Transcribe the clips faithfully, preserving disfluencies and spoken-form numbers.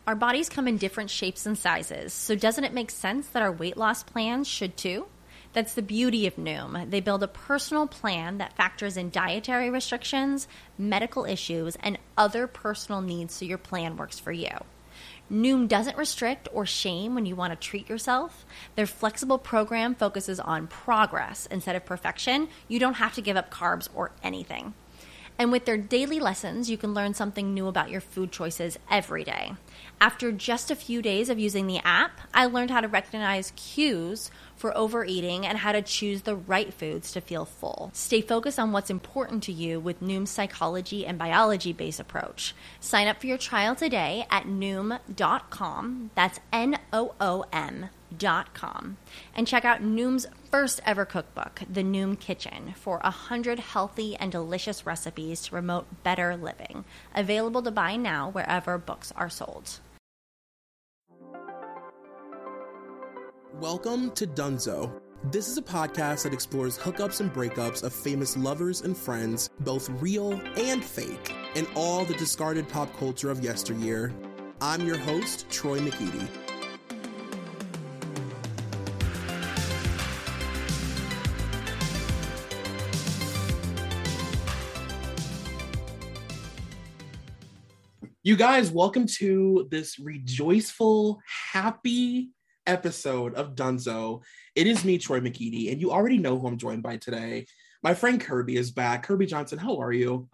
Our bodies come in different shapes and sizes, so doesn't it make sense that our weight loss plans should too? That's the beauty of Noom. They build a personal plan that factors in dietary restrictions, medical issues, and other personal needs so your plan works for you. Noom doesn't restrict or shame when you want to treat yourself. Their flexible program focuses on progress instead of perfection. You don't have to give up carbs or anything. And with their daily lessons, you can learn something new about your food choices every day. After just a few days of using the app, I learned how to recognize cues for overeating and how to choose the right foods to feel full. Stay focused on what's important to you with Noom's psychology and biology-based approach. Sign up for your trial today at noom dot com. That's N O O M dot com. And check out Noom's first ever cookbook, The Noom Kitchen, for one hundred healthy and delicious recipes to promote better living. Available to buy now wherever books are sold. Welcome to Dunzo. This is a podcast that explores hookups and breakups of famous lovers and friends, both real and fake, and all the discarded pop culture of yesteryear. I'm your host, Troy McEady. You guys, welcome to this rejoiceful, happy episode of Dunzo. It is me, Troy McEady, and you already know who I'm joined by today. My friend Kirby is back. Kirby Johnson, how are you?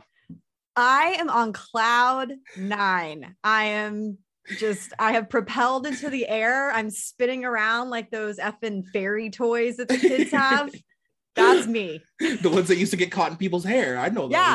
I am on cloud nine. I am just, I have propelled into the air. I'm spinning around like those effing fairy toys that the kids have. That's me. The ones that used to get caught in people's hair. I know those. Yeah.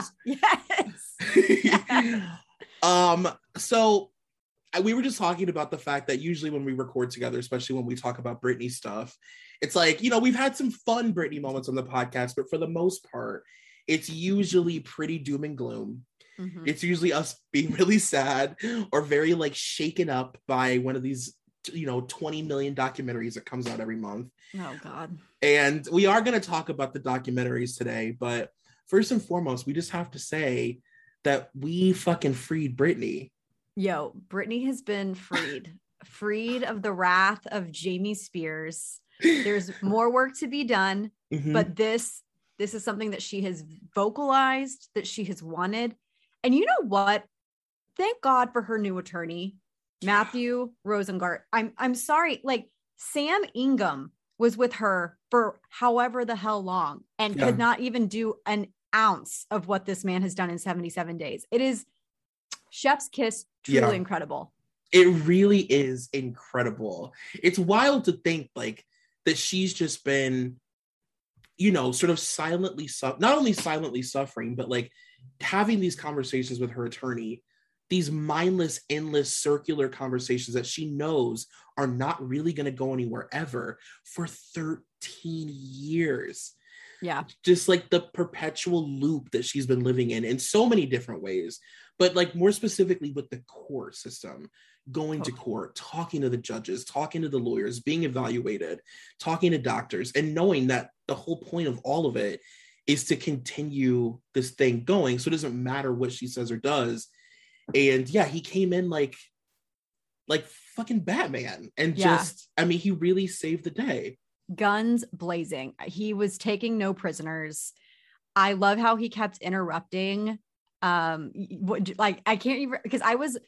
Yes. yes. Um, so we were just talking about the fact that usually when we record together, especially when we talk about Britney stuff, it's like, you know, we've had some fun Britney moments on the podcast, but for the most part, it's usually pretty doom and gloom. Mm-hmm. It's usually us being really sad or very like shaken up by one of these, you know, twenty million documentaries that comes out every month. Oh God. And we are going to talk about the documentaries today, but first and foremost, we just have to say that we fucking freed Britney. Yo, Britney has been freed, freed of the wrath of Jamie Spears. There's more work to be done, mm-hmm. but this, this is something that she has vocalized, that she has wanted. And you know what? Thank God for her new attorney, Matthew Rosengart. I'm, I'm sorry. Like Sam Ingham was with her for however the hell long and yeah. could not even do an ounce of what this man has done in seventy-seven days. It is chef's kiss, truly yeah. incredible. It really is incredible. It's wild to think like that she's just been, you know, sort of silently, su- not only silently suffering, but like having these conversations with her attorney, these mindless, endless, circular conversations that she knows are not really going to go anywhere ever for thirteen years. Yeah. Just like the perpetual loop that she's been living in, in so many different ways, but like more specifically with the court system, going to court, talking to the judges, talking to the lawyers, being evaluated, talking to doctors, and knowing that the whole point of all of it is to continue this thing going. So it doesn't matter what she says or does. And yeah, he came in like, like fucking Batman and yeah. just, I mean, he really saved the day. Guns blazing. He was taking no prisoners. I love how he kept interrupting. Um, like I can't even, because I was,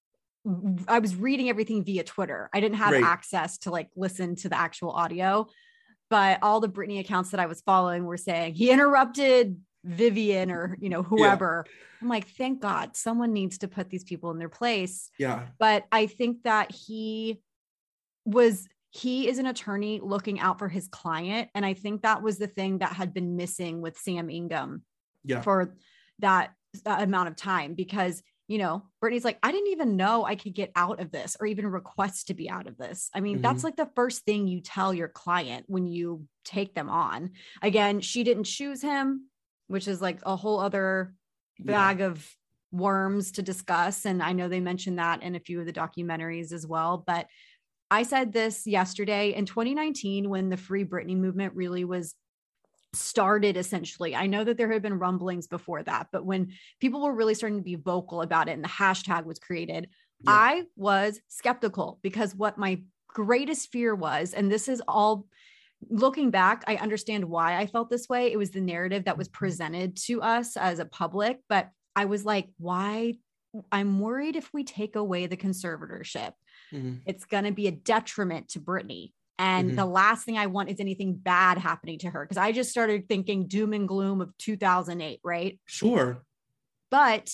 I was reading everything via Twitter. I didn't have right. access to like listen to the actual audio, but all the Britney accounts that I was following were saying he interrupted Vivian or, you know, whoever. Yeah. I'm like, thank God someone needs to put these people in their place. Yeah. But I think that he was, he is an attorney looking out for his client. And I think that was the thing that had been missing with Sam Ingham yeah. for that, that amount of time, because, you know, Britney's like, I didn't even know I could get out of this or even request to be out of this. I mean, mm-hmm. that's like the first thing you tell your client when you take them on. Again, she didn't choose him, which is like a whole other bag yeah. of worms to discuss. And I know they mentioned that in a few of the documentaries as well, but I said this yesterday in twenty nineteen, when the Free Britney movement really was started, essentially. I know that there had been rumblings before that, but when people were really starting to be vocal about it and the hashtag was created, Yeah. I was skeptical because what my greatest fear was, and this is all looking back, I understand why I felt this way. It was the narrative that was presented to us as a public, but I was like, why? I'm worried if we take away the conservatorship, mm-hmm. it's going to be a detriment to Britney. And mm-hmm. the last thing I want is anything bad happening to her. Cause I just started thinking doom and gloom of two thousand eight, right? Sure. But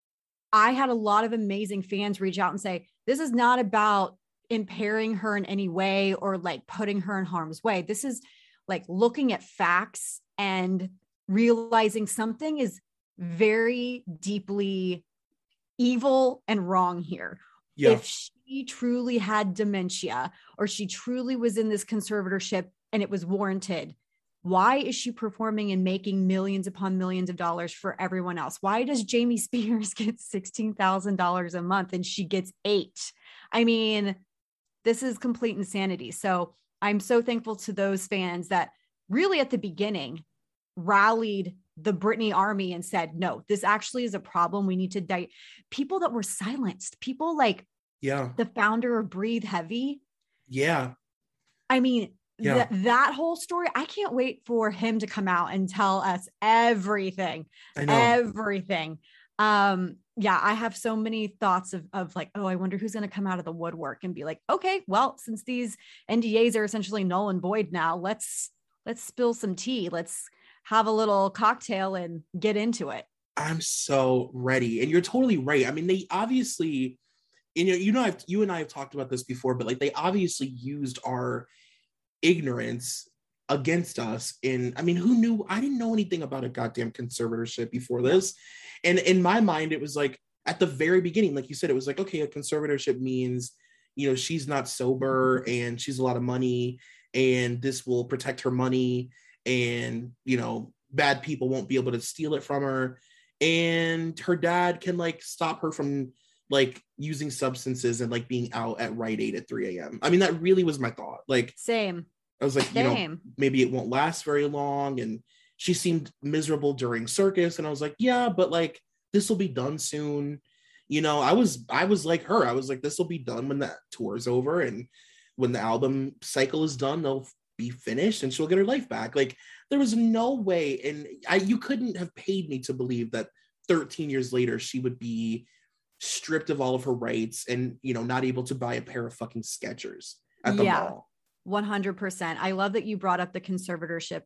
I had a lot of amazing fans reach out and say, this is not about impairing her in any way or like putting her in harm's way. This is like looking at facts and realizing something is very deeply evil and wrong here. Yeah. If she truly had dementia or she truly was in this conservatorship and it was warranted, why is she performing and making millions upon millions of dollars for everyone else? Why does Jamie Spears get sixteen thousand dollars a month and she gets eight? I mean, this is complete insanity. So I'm so thankful to those fans that really at the beginning rallied the Britney army and said, no, this actually is a problem. We need to die. People that were silenced, people like yeah, the founder of Breathe Heavy. Yeah. I mean, yeah. th- that whole story, I can't wait for him to come out and tell us everything, I know. everything. Um, yeah, I have so many thoughts of, of like, oh, I wonder who's going to come out of the woodwork and be like, okay, well, since these N D As are essentially null and void now, let's, let's spill some tea. Let's have a little cocktail and get into it. I'm so ready. And you're totally right. I mean, they obviously, you know, you know, I've, you and I have talked about this before, but like they obviously used our ignorance against us. In, I mean, who knew? I didn't know anything about a goddamn conservatorship before this. And in my mind, it was like at the very beginning, like you said, it was like, okay, a conservatorship means, you know, she's not sober and she's a lot of money and this will protect her money. And, you know, bad people won't be able to steal it from her. And her dad can like stop her from like using substances and like being out at Rite Aid at three a.m. I mean, that really was my thought. Like, same. I was like, Same. you know, maybe it won't last very long. And she seemed miserable during circus. And I was like, yeah, but like, this will be done soon. You know, I was, I was like her. I was like, this will be done when that tour's over. And when the album cycle is done, they'll be finished and she'll get her life back. Like there was no way. And I, you couldn't have paid me to believe that thirteen years later, she would be stripped of all of her rights and, you know, not able to buy a pair of fucking Skechers at the yeah, mall. one hundred percent. I love that you brought up the conservatorship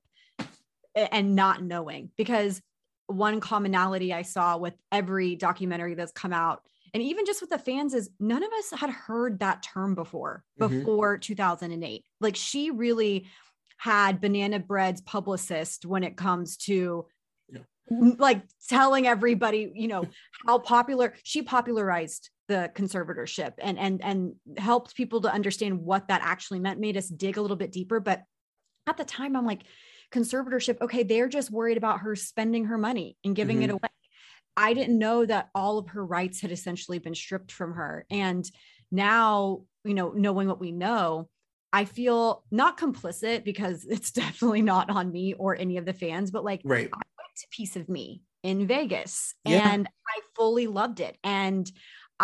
and not knowing, because one commonality I saw with every documentary that's come out, and even just with the fans, is none of us had heard that term before, mm-hmm. before two thousand eight. Like she really had Banana Bread's publicist when it comes to yeah. like telling everybody, you know, how popular she popularized the conservatorship and, and, and helped people to understand what that actually meant, made us dig a little bit deeper. But at the time I'm like, conservatorship, okay, they're just worried about her spending her money and giving mm-hmm. it away. I didn't know that all of her rights had essentially been stripped from her. And now, you know, knowing what we know, I feel not complicit because it's definitely not on me or any of the fans, but like right. I went to Piece of Me in Vegas yeah. and I fully loved it. And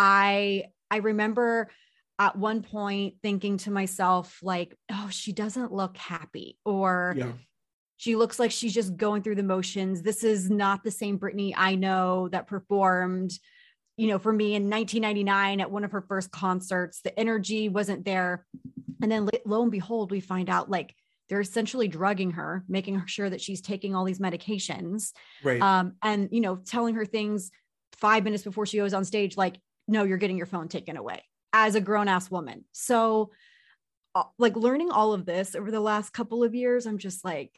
I, I remember at one point thinking to myself, like, oh, she doesn't look happy, or yeah. she looks like she's just going through the motions. This is not the same Britney I know that performed, you know, for me in nineteen ninety-nine at one of her first concerts. The energy wasn't there. And then lo and behold, we find out like they're essentially drugging her, making sure that she's taking all these medications. Right. Um, and, you know, telling her things five minutes before she goes on stage, like, no, you're getting your phone taken away as a grown ass woman. So uh, like learning all of this over the last couple of years, I'm just like,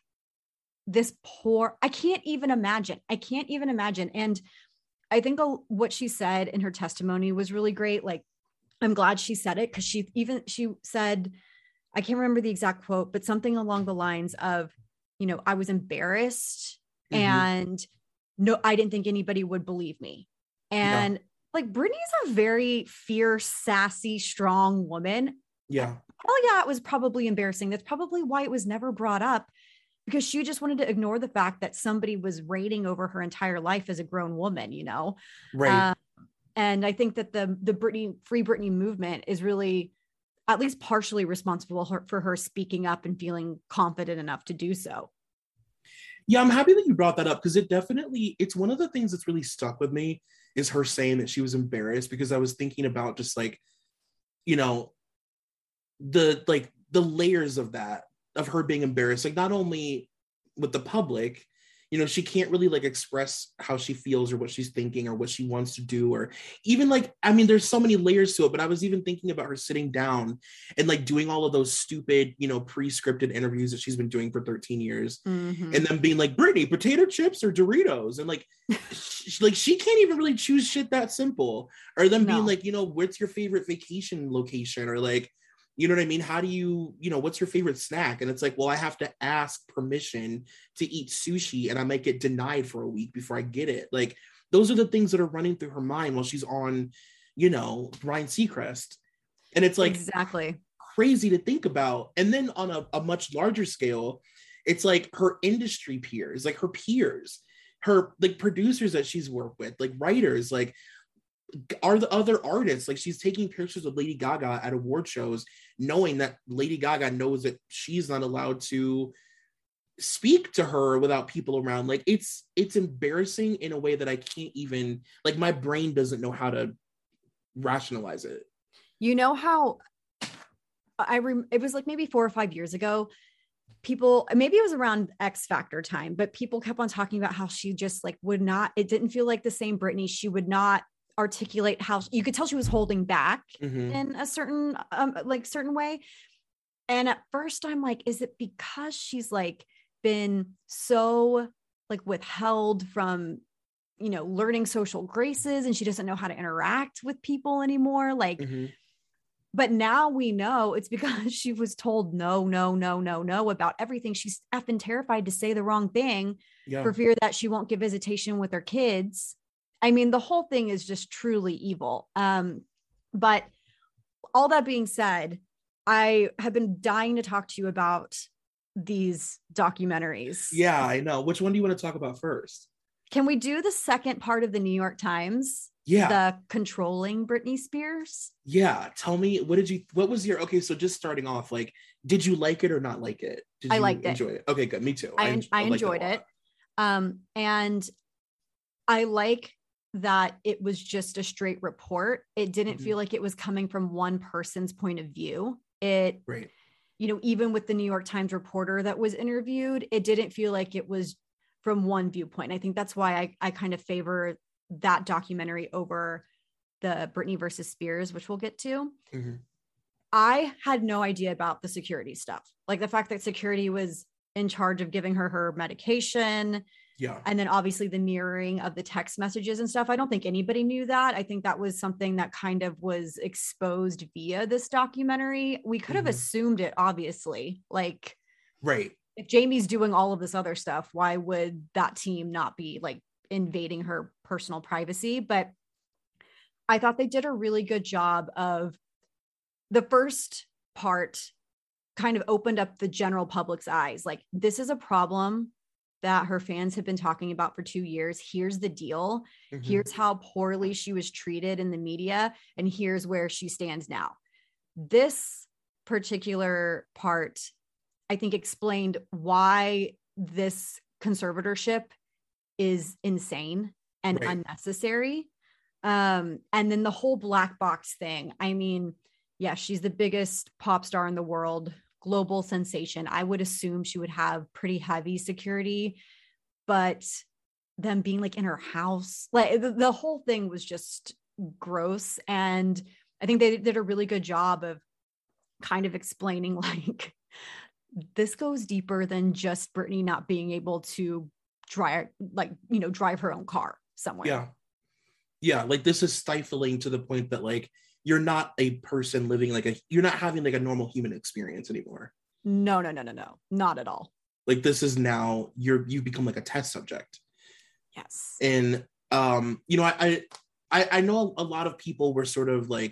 this poor, I can't even imagine. I can't even imagine. And I think a, what she said in her testimony was really great. Like, I'm glad she said it, because she even, she said, I can't remember the exact quote, but something along the lines of, you know, I was embarrassed mm-hmm. and no, I didn't think anybody would believe me. And yeah. like, Britney's a very fierce, sassy, strong woman. Yeah. Hell yeah, it was probably embarrassing. That's probably why it was never brought up, because she just wanted to ignore the fact that somebody was raiding over her entire life as a grown woman, you know? Right. Uh, And I think that the the Britney Free Britney movement is really at least partially responsible for, for her speaking up and feeling confident enough to do so. Yeah, I'm happy that you brought that up because it definitely, it's one of the things that's really stuck with me is her saying that she was embarrassed, because I was thinking about just like, you know, the like the layers of that, of her being embarrassed, like not only with the public, you know, she can't really like express how she feels or what she's thinking or what she wants to do, or even like, I mean, there's so many layers to it, but I was even thinking about her sitting down and like doing all of those stupid, you know, pre-scripted interviews that she's been doing for thirteen years, mm-hmm. and then being like, Britney, potato chips or Doritos? And like, she, like she can't even really choose shit that simple. Or them no. being like, you know, what's your favorite vacation location? Or like, you know what I mean? How do you, you know, what's your favorite snack? And it's like, well, I have to ask permission to eat sushi and I might get denied for a week before I get it. Like, those are the things that are running through her mind while she's on, you know, Ryan Seacrest. And it's like exactly crazy to think about. And then on a, a much larger scale, it's like her industry peers, like her peers, her like producers that she's worked with, like writers, like, are the other artists, like she's taking pictures of Lady Gaga at award shows, knowing that Lady Gaga knows that she's not allowed to speak to her without people around. Like it's it's embarrassing in a way that I can't even, like my brain doesn't know how to rationalize it. You know how I rem- it was like maybe four or five years ago, people, maybe it was around X Factor time, but people kept on talking about how she just like would not, it didn't feel like the same Britney. She would not articulate how, you could tell she was holding back mm-hmm. in a certain um, like certain way. And at first I'm like, is it because she's like been so like withheld from, you know, learning social graces and she doesn't know how to interact with people anymore? Like, mm-hmm. But now we know it's because she was told no, no, no, no, no about everything. She's effing terrified to say the wrong thing yeah. for fear that she won't get visitation with her kids. I mean, the whole thing is just truly evil. Um, but all that being said, I have been dying to talk to you about these documentaries. Yeah, I know. Which one do you want to talk about first? Can we do the second part of the New York Times? Yeah. The controlling Britney Spears? Yeah. Tell me, what did you, what was your, okay, so just starting off, like, did you like it or not like it? Did I you liked enjoy it. it? Okay, good. Me too. I, I, I enjoyed it. Um, and I like that it was just a straight report. It didn't mm-hmm. feel like it was coming from one person's point of view. It, right. you know, even with the New York Times reporter that was interviewed, it didn't feel like it was from one viewpoint. I think that's why I, I kind of favor that documentary over the Britney versus Spears, which we'll get to. Mm-hmm. I had no idea about the security stuff. Like the fact that security was in charge of giving her her medication. Yeah. And then obviously the mirroring of the text messages and stuff. I don't think anybody knew that. I think that was something that kind of was exposed via this documentary. We could have mm-hmm. assumed it, obviously. Like, right. If Jamie's doing all of this other stuff, why would that team not be like invading her personal privacy? But I thought they did a really good job of the first part kind of opened up the general public's eyes. Like, this is a problem that her fans have been talking about for two years. Here's the deal. Mm-hmm. Here's how poorly she was treated in the media. And here's where she stands now. This particular part, I think, explained why this conservatorship is insane and right. unnecessary. Um, and then the whole black box thing. I mean, yeah, she's the biggest pop star in the world, global sensation. I would assume she would have pretty heavy security, but them being like in her house, like the, the whole thing was just gross. And I think they did a really good job of kind of explaining like, this goes deeper than just Britney not being able to drive, like, you know, drive her own car somewhere. Yeah. Yeah. Like, this is stifling to the point that like, you're not a person living like a, you're not having like a normal human experience anymore. No, no, no, no, no, not at all. Like, this is now you're, you become like a test subject. Yes. And, um, you know, I, I, I know a lot of people were sort of like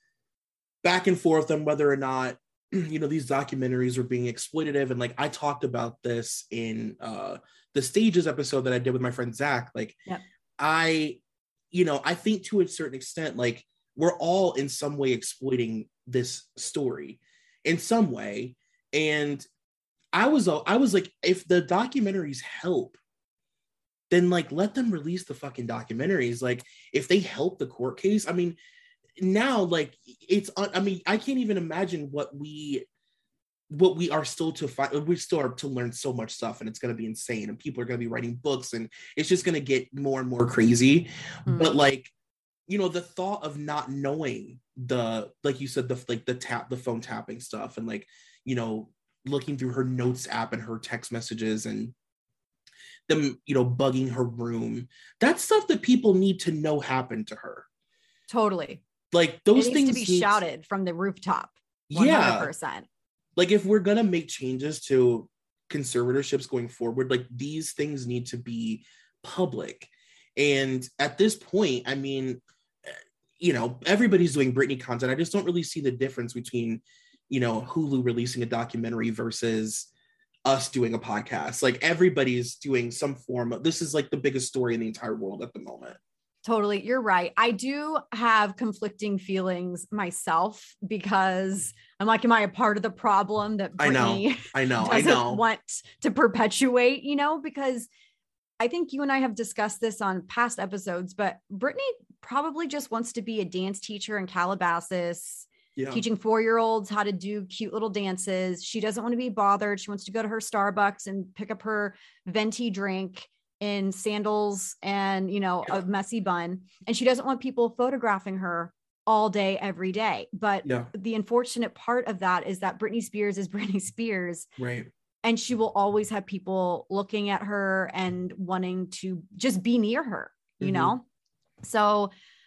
back and forth on whether or not, you know, these documentaries were being exploitative. And like, I talked about this in uh, the Stages episode that I did with my friend Zach. Like, yep. I, you know, I think to a certain extent, like, we're all in some way exploiting this story in some way. And I was, I was like, if the documentaries help, then like, let them release the fucking documentaries. Like, if they help the court case, I mean, now, like, it's, I mean, I can't even imagine what we, what we are still to find. We still are to learn so much stuff, and it's going to be insane. And people are going to be writing books, and it's just going to get more and more crazy. Mm. But like, you know, the thought of not knowing the, like you said, the like the tap, the phone tapping stuff, and like, you know, looking through her notes app and her text messages, and them, you know, bugging her room. That's stuff that people need to know happened to her. Totally. Like, those it things needs to be need shouted from the rooftop. one hundred percent. Yeah. Like, if we're gonna make changes to conservatorships going forward, like, these things need to be public. And at this point, I mean, you know, everybody's doing Britney content. I just don't really see the difference between, you know, Hulu releasing a documentary versus us doing a podcast. Like, everybody's doing some form of, this is like the biggest story in the entire world at the moment. Totally. You're right. I do have conflicting feelings myself, because I'm like, am I a part of the problem that Britney I know, I know, doesn't I know. want to perpetuate, you know, because I think you and I have discussed this on past episodes, but Britney probably just wants to be a dance teacher in Calabasas, yeah. teaching four-year-olds how to do cute little dances. She doesn't want to be bothered. She wants to go to her Starbucks and pick up her venti drink in sandals and, you know, yeah. a messy bun. And she doesn't want people photographing her all day, every day. But yeah. the unfortunate part of that is that Britney Spears is Britney Spears. Right. And she will always have people looking at her and wanting to just be near her, you mm-hmm. know? So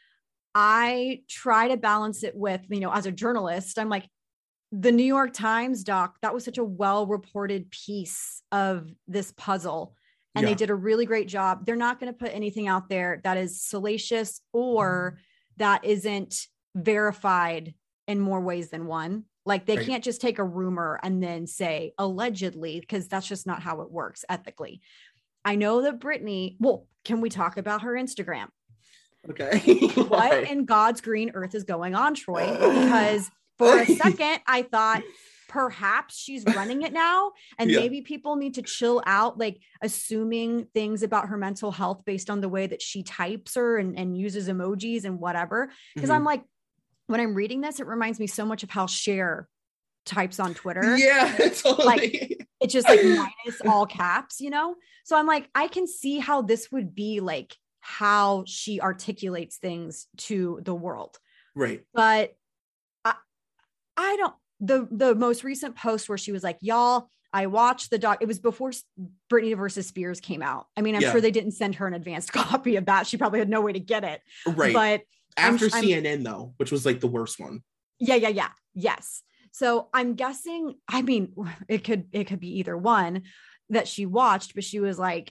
I try to balance it with, you know, as a journalist, I'm like, the New York Times doc, that was such a well-reported piece of this puzzle. And yeah. they did a really great job. They're not going to put anything out there that is salacious or that isn't verified in more ways than one. Like, they right. can't just take a rumor and then say allegedly, because that's just not how it works ethically. I know that Britney, well, can we talk about her Instagram? Okay. What in God's green earth is going on, Troy? Because for a second, I thought perhaps she's running it now, and yeah. maybe people need to chill out, like assuming things about her mental health based on the way that she types her and, and uses emojis and whatever. Because mm-hmm. I'm like, when I'm reading this, it reminds me so much of how Cher types on Twitter. Yeah, totally. Like, it's just like minus all caps, you know? So I'm like, I can see how this would be like how she articulates things to the world. Right. But I, I don't, the, the most recent post where she was like, y'all, I watched the doc. It was before Britney versus Spears came out. I mean, I'm yeah. sure they didn't send her an advanced copy of that. She probably had no way to get it. Right. But after I'm, C N N though, which was like the worst one. Yeah. Yeah. Yeah. Yes. So I'm guessing, I mean, it could, it could be either one that she watched, but she was like,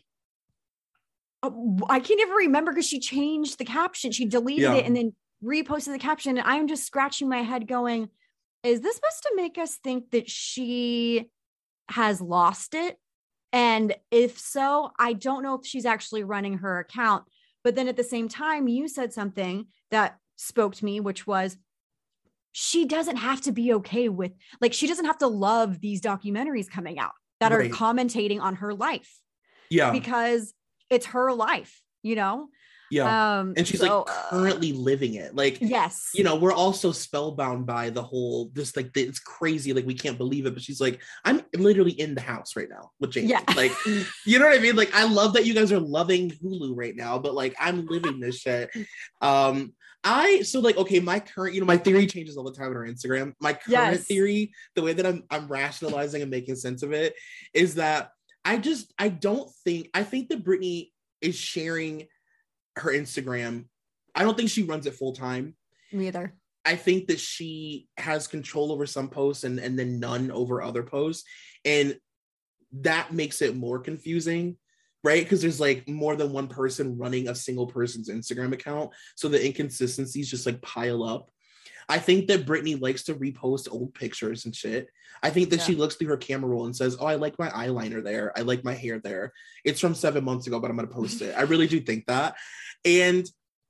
oh, I can't even remember because she changed the caption. She deleted yeah. it and then reposted the caption. And I'm just scratching my head going, is this supposed to make us think that she has lost it? And if so, I don't know if she's actually running her account. But then at the same time, you said something that spoke to me, which was, she doesn't have to be okay with, like, she doesn't have to love these documentaries coming out that right. are commentating on her life. Yeah. Because it's her life, you know? Yeah. Um, and she's so, like currently uh, living it. Like, yes, you know, we're also spellbound by the whole, this, like, the, it's crazy. Like, we can't believe it, but she's like, I'm literally in the house right now with Jamie. Yeah. Like, you know what I mean? Like, I love that you guys are loving Hulu right now, but like, I'm living this shit. Um, I, so like, okay, my current, you know, my theory changes all the time on our Instagram. My current yes. theory, the way that I'm, I'm rationalizing and making sense of it is that I just, I don't think, I think that Britney is sharing her Instagram. I don't think she runs it full time. Me either. I think that she has control over some posts and, and then none over other posts. And that makes it more confusing, right? Because there's like more than one person running a single person's Instagram account. So the inconsistencies just like pile up. I think that Britney likes to repost old pictures and shit. I think that yeah. she looks through her camera roll and says, oh, I like my eyeliner there. I like my hair there. It's from seven months ago, but I'm going to post it. I really do think that. And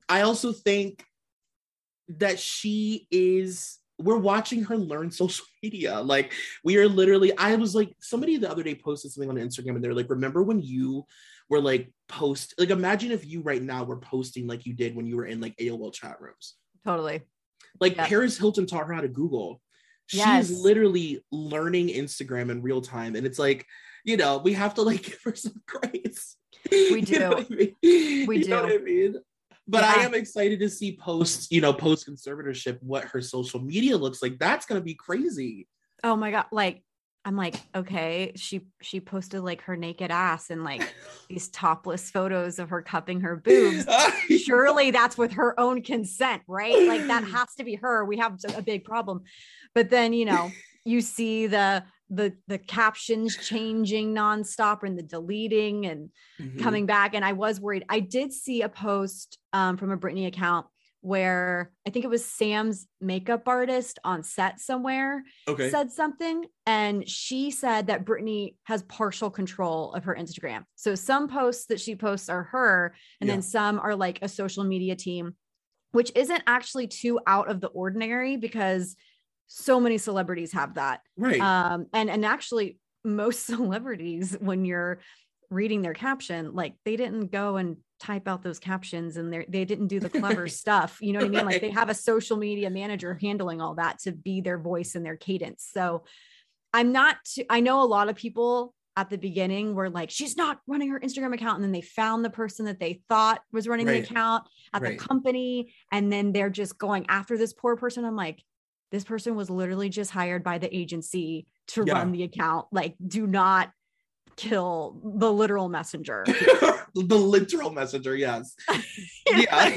I also think that she is, we're watching her learn social media. Like we are literally, I was like, somebody the other day posted something on Instagram and they're like, remember when you were like post, like imagine if you right now were posting like you did when you were in like A O L chat rooms. Totally. Like yep. Paris Hilton taught her how to Google. Yes. She's literally learning Instagram in real time. And it's like, you know, we have to like give her some grace. We do. You know what I mean? We you do. Know what I mean? But yeah. I am excited to see post, you know, post conservatorship, what her social media looks like. That's going to be crazy. Oh my God. Like, I'm like, okay, she, she posted like her naked ass and like these topless photos of her cupping her boobs. Surely that's with her own consent, right? Like that has to be her. We have a big problem. But then, you know, you see the, the, the captions changing nonstop and the deleting and mm-hmm. coming back. And I was worried. I did see a post um, from a Britney account where I think it was Sam's makeup artist on set somewhere okay. said something. And she said that Britney has partial control of her Instagram. So some posts that she posts are her, and yeah. then some are like a social media team, which isn't actually too out of the ordinary because so many celebrities have that. Right. Um, and, and actually most celebrities, when you're reading their caption, like they didn't go and type out those captions and they they didn't do the clever stuff. You know what I mean? Right. Like they have a social media manager handling all that to be their voice and their cadence. So I'm not, too, I know a lot of people at the beginning were like, she's not running her Instagram account. And then they found the person that they thought was running right. the account at right. the company. And then they're just going after this poor person. I'm like, this person was literally just hired by the agency to yeah. run the account. Like, do not kill the literal messenger. The literal messenger, yes. Yeah.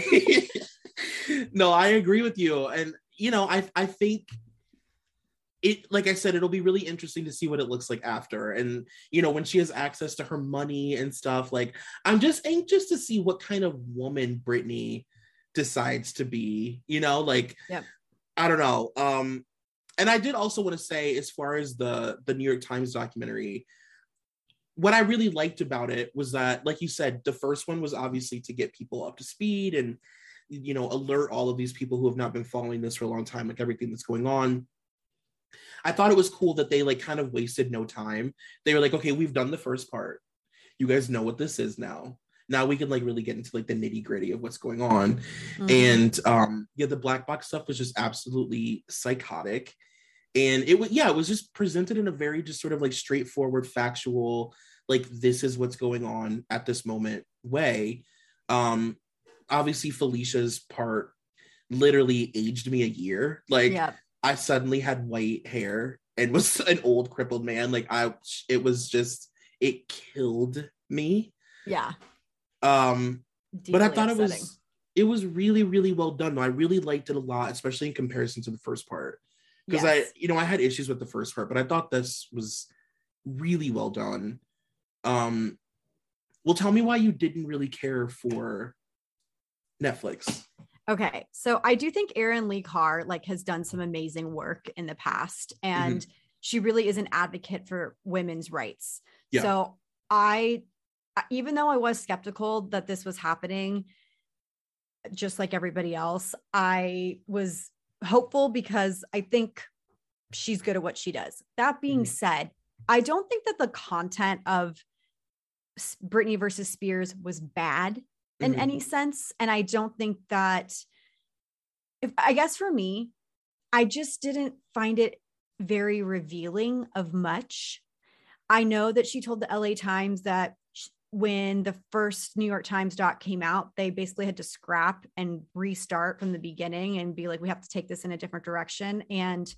No, I agree with you. And, you know, I I think it, like I said, it'll be really interesting to see what it looks like after. And, you know, when she has access to her money and stuff, like, I'm just anxious to see what kind of woman Britney decides to be, you know, like, yep. I don't know. Um, and I did also want to say, as far as the the New York Times documentary, what I really liked about it was that, like you said, the first one was obviously to get people up to speed and, you know, alert all of these people who have not been following this for a long time, like everything that's going on. I thought it was cool that they like kind of wasted no time. They were like, okay, we've done the first part. You guys know what this is now. Now we can like really get into like the nitty gritty of what's going on. Mm-hmm. And um, yeah, the black box stuff was just absolutely psychotic. And it was, yeah, it was just presented in a very just sort of like straightforward, factual, like this is what's going on at this moment way. Um, obviously Felicia's part literally aged me a year. Like yep. I suddenly had white hair and was an old crippled man. Like I, it was just, it killed me. Yeah. Um, Deeply but I thought upsetting. it was, it was really, really well done. I really liked it a lot, especially in comparison to the first part. Because yes. I, you know, I had issues with the first part, but I thought this was really well done. Um, well, tell me why you didn't really care for Netflix. Okay, so I do think Erin Lee Carr like has done some amazing work in the past, and mm-hmm. she really is an advocate for women's rights. Yeah. So I, even though I was skeptical that this was happening, just like everybody else, I was hopeful because I think she's good at what she does. That being mm-hmm. said, I don't think that the content of Britney versus Spears was bad in mm-hmm. any sense. And I don't think that, if I guess for me, I just didn't find it very revealing of much. I know that she told the L A Times that when the first New York Times doc came out, they basically had to scrap and restart from the beginning and be like, we have to take this in a different direction. And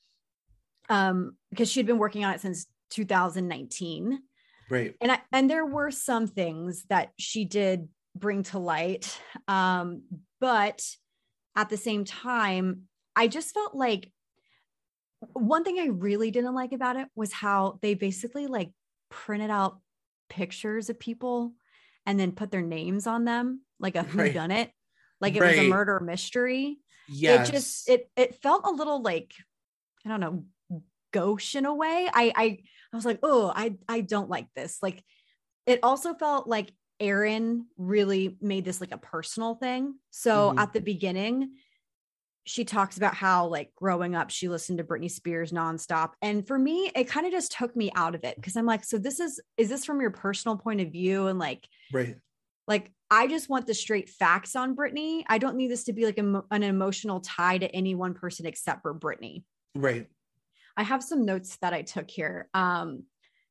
um, because she'd been working on it since two thousand nineteen. Right. And I, and there were some things that she did bring to light. Um, but at the same time, I just felt like one thing I really didn't like about it was how they basically like printed out pictures of people and then put their names on them, like a right. whodunit, like it right. was a murder mystery. Yes. It just, it, it felt a little like, I don't know, gauche in a way. I, I, I was like, oh, I, I don't like this. Like, it also felt like Erin really made this like a personal thing. So Mm-hmm. at the beginning, she talks about how like growing up, she listened to Britney Spears nonstop. And for me, it kind of just took me out of it because I'm like, so this is, is this from your personal point of view? And like, Right. like, I just want the straight facts on Britney. I don't need this to be like a, an emotional tie to any one person except for Britney. Right. I have some notes that I took here. Um,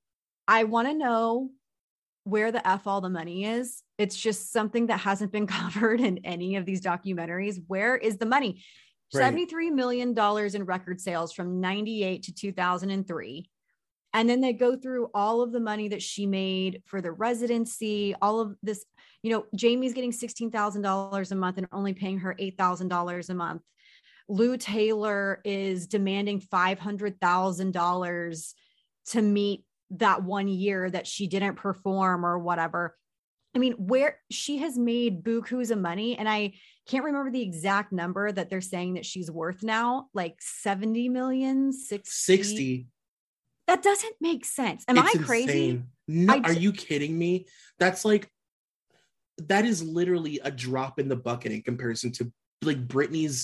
I want to know where the F all the money is. It's just something that hasn't been covered in any of these documentaries. Where is the money? Right. seventy-three million dollars in record sales from ninety-eight to two thousand three. And then they go through all of the money that she made for the residency, all of this, you know, Jamie's getting sixteen thousand dollars a month and only paying her eight thousand dollars a month. Lou Taylor is demanding five hundred thousand dollars to meet that one year that she didn't perform or whatever. I mean, where she has made bukus of money, and I can't remember the exact number that they're saying that she's worth now, like seventy million, sixty. sixty. That doesn't make sense. Am It's I crazy? insane. No, I are d- you kidding me? That's like, that is literally a drop in the bucket in comparison to like Britney's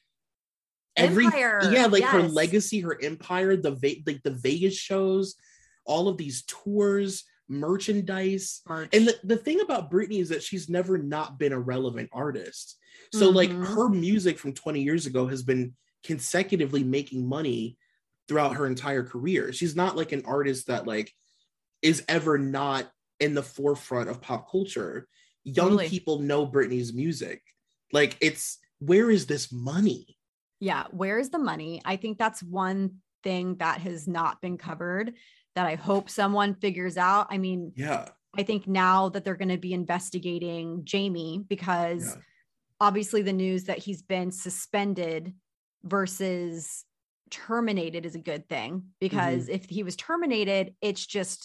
every Empire, yeah, like her yes. legacy, her empire, the Ve- like the Vegas shows, all of these tours, merchandise. Merch. And the, the thing about Britney is that she's never not been a relevant artist. So like Mhm. her music from twenty years ago has been consecutively making money throughout her entire career. She's not like an artist that like is ever not in the forefront of pop culture. Young Totally. people know Britney's music. Like it's, where is this money? Yeah. Where's the money? I think that's one thing that has not been covered that I hope someone figures out. I mean, Yeah. I think now that they're going to be investigating Jamie because Yeah. obviously the news that he's been suspended versus terminated is a good thing, because Mm-hmm. if he was terminated, it's just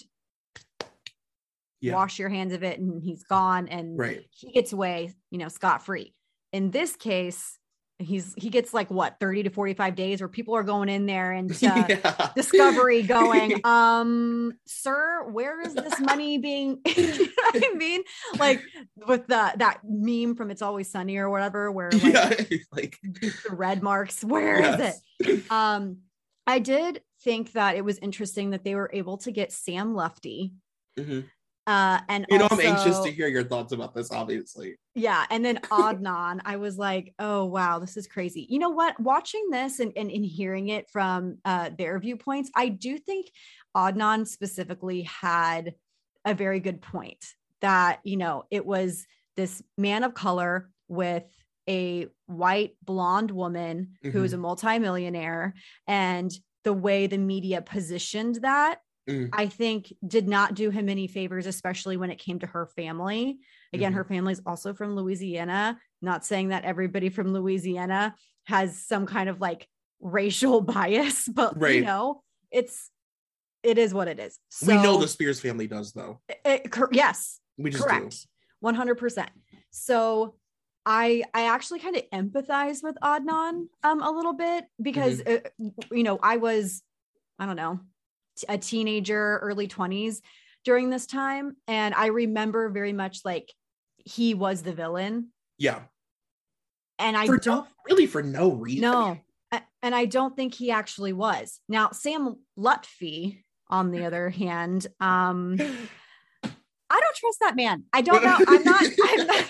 Yeah. wash your hands of it and he's gone and Right. he gets away, you know, scot-free. In this case, he's he gets like what, thirty to forty-five days where people are going in there and uh, Yeah. Discovery going, um, sir, where is this money being, you know what I mean? Like with the that meme from It's Always Sunny or whatever, where like Yeah. Like the red marks, where yes. is it? Um, I did think that it was interesting that they were able to get Sam Lufty. Mhm. Uh, and You know, also, I'm anxious to hear your thoughts about this, obviously. yeah. And then Adnan, I was like, oh, wow, this is crazy. You know what? Watching this and, and, and hearing it from uh, their viewpoints, I do think Adnan specifically had a very good point that, you know, it was this man of color with a white blonde woman who is a multimillionaire, and the way the media positioned that, Mm. I think did not do him any favors, especially when it came to her family. Again, Mhm. her family's also from Louisiana. Not saying that everybody from Louisiana has some kind of like racial bias, but Right. you know, it's, it is what it is. So, We know the Spears family does, though. it- cor- yes, We just correct. one hundred percent. So I, I actually kind of empathize with Adnan um, a little bit because, uh, you know, I was, I don't know, a teenager, early twenties during this time. And I remember very much like he was the villain. do. Yeah. And I For don't no, really for no reason. know. And I don't think he actually was. Now, Sam Lutfi, on the other hand, um, I don't trust that man. I don't know. I'm not, I'm not,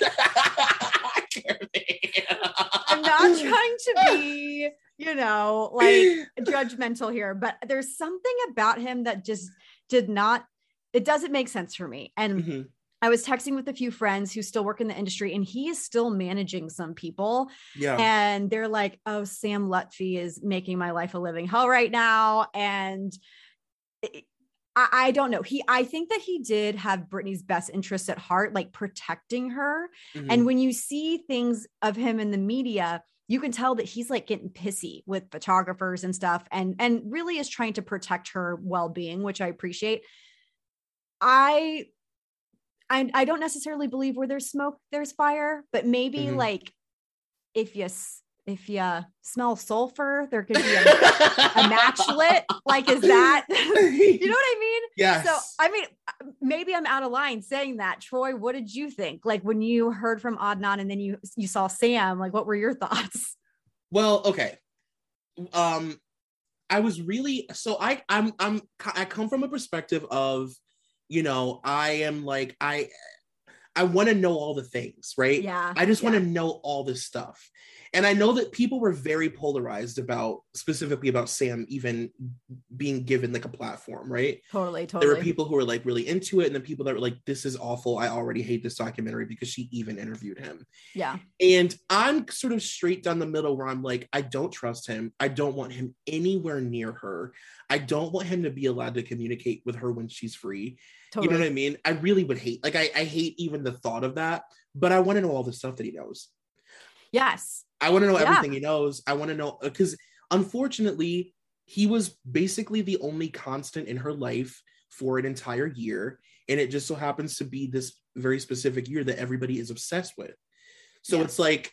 I'm not trying to be, you know, like judgmental here, but there's something about him that just did not, it doesn't make sense for me. And Mhm. I was texting with a few friends who still work in the industry, and he is still managing some people. Yeah. And they're like, oh, Sam Lutfi is making my life a living hell right now. And it, I, I don't know. He, I think that he did have Britney's best interests at heart, like protecting her. Mhm. And when you see things of him in the media, you can tell that he's like getting pissy with photographers and stuff, and, and really is trying to protect her well-being, which I appreciate. I, I, I don't necessarily believe where there's smoke, there's fire, but maybe Mhm. like if you, s- if you smell sulfur, there could be a, a match lit. Like, is that, you know what I mean? Yes. So, I mean, maybe I'm out of line saying that. Troy, what did you think? Like when you heard from Adnan and then you you saw Sam, like what were your thoughts? Well, okay. Um, I was really so I I'm I'm I come from a perspective of, you know, I am like I I want to know all the things, right? Yeah. I just yeah. want to know all this stuff. And I know that people were very polarized about, specifically about Sam even being given like a platform, right? Totally, totally. There were people who were like really into it, and then people that were like, this is awful. I already hate this documentary because she even interviewed him. Yeah. And I'm sort of straight down the middle where I'm like, I don't trust him. I don't want him anywhere near her. I don't want him to be allowed to communicate with her when she's free. Totally. You know what I mean? I really would hate, like, I, I hate even the thought of that, but I want to know all the stuff that he knows. Yes. I want to know yeah. everything he knows. I want to know, because unfortunately, he was basically the only constant in her life for an entire year. And it just so happens to be this very specific year that everybody is obsessed with. So yes. it's like,